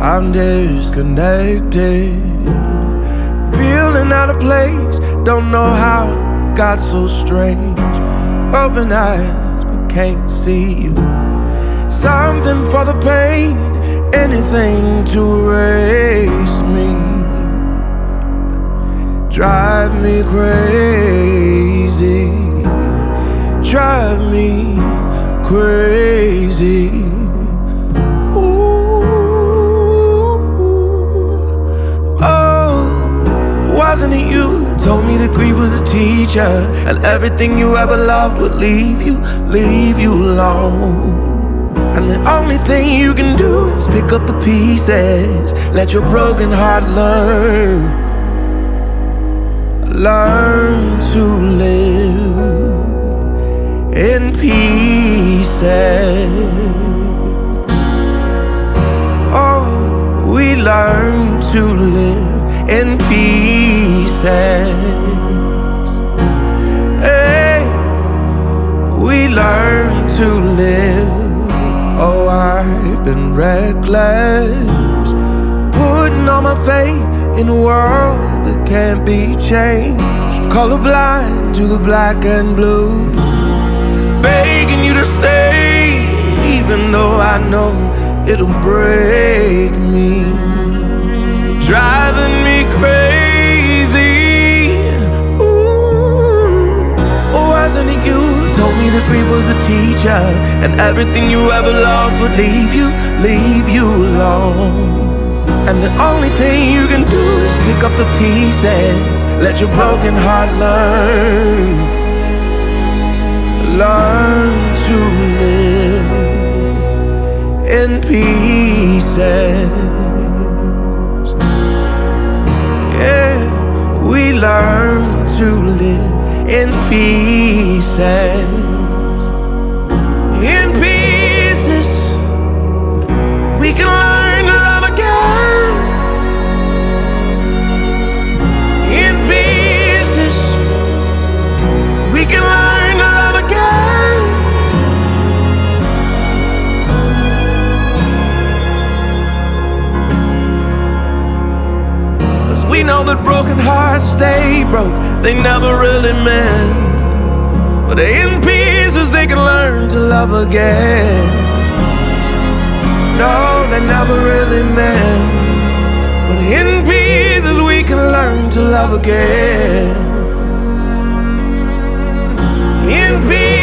I'm disconnected, feeling out of place. Don't know how it got so strange. Open eyes but can't see you. Something for the pain, anything to erase me. Drive me crazy, drive me crazy. Wasn't it you who told me that grief was a teacher, and everything you ever loved would leave you alone? And the only thing you can do is pick up the pieces, let your broken heart learn to live in pieces. Oh, we learn to live in pieces. Hey, we learn to live. Oh, I've been reckless, putting all my faith in a world that can't be changed. Colorblind to the black and blue, begging you to stay, even though I know it'll break me. Driving me crazy. Ooh, wasn't it you who told me that grief was a teacher, and everything you ever loved would leave you alone? And the only thing you can do is pick up the pieces, let your broken heart learn to live in pieces. We learn to live in pieces. In pieces, we can learn to love again. In pieces, we can learn to love again. We know that broken hearts stay broke, they never really mend. But in pieces they can learn to love again. No, they never really mend. But in pieces we can learn to love again. In pieces.